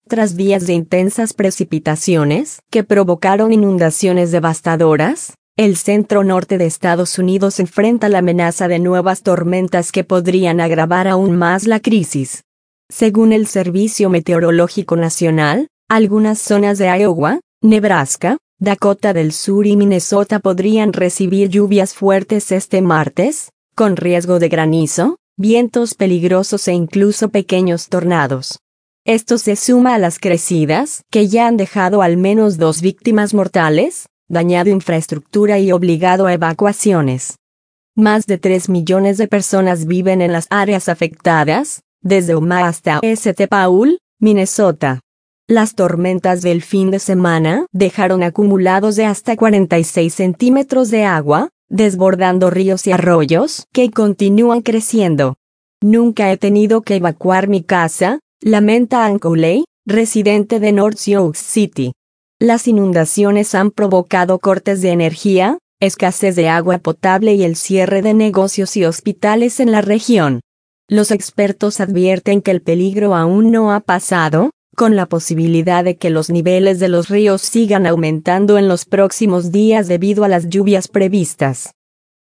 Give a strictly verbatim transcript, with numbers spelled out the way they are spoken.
tras días de intensas precipitaciones que provocaron inundaciones devastadoras, el centro norte de Estados Unidos enfrenta la amenaza de nuevas tormentas que podrían agravar aún más la crisis. Según el Servicio Meteorológico Nacional, algunas zonas de Iowa, Nebraska, Dakota del Sur y Minnesota podrían recibir lluvias fuertes este martes, con riesgo de granizo, vientos peligrosos e incluso pequeños tornados. Esto se suma a las crecidas, que ya han dejado al menos dos víctimas mortales, dañado infraestructura y obligado a evacuaciones. Más de tres millones de personas viven en las áreas afectadas, desde Omaha hasta Saint Paul, Minnesota. Las tormentas del fin de semana dejaron acumulados de hasta cuarenta y seis centímetros de agua, desbordando ríos y arroyos que continúan creciendo. Nunca he tenido que evacuar mi casa, lamenta Ann Cooley, residente de North Sioux City. Las inundaciones han provocado cortes de energía, escasez de agua potable y el cierre de negocios y hospitales en la región. Los expertos advierten que el peligro aún no ha pasado, con la posibilidad de que los niveles de los ríos sigan aumentando en los próximos días debido a las lluvias previstas.